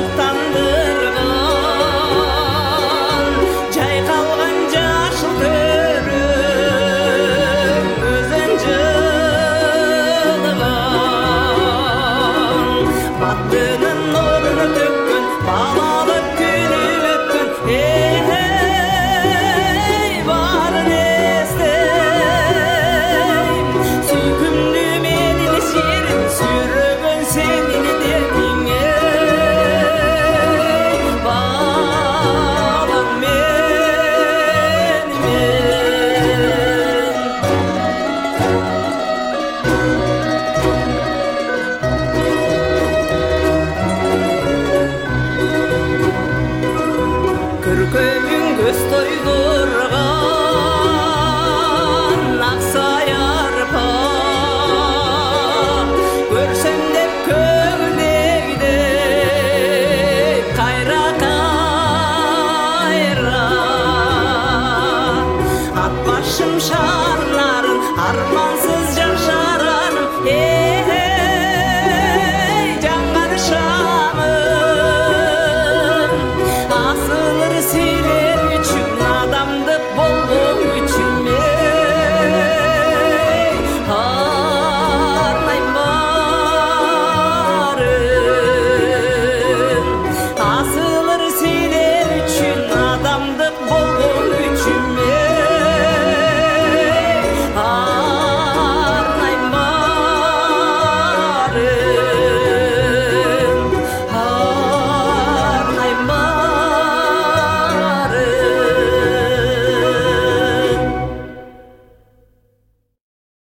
шаттандырған жайқалған жашыл төрің өзен жылыған баттының нұрын төккен балалық күні өткен ей барын естейм сүйкімді менің жерін сүйреген сенің дертің ей балам көркемің көз тойдырған ақсай арпа көрсем деп көңілдегіде қайра ат басым шарларын арман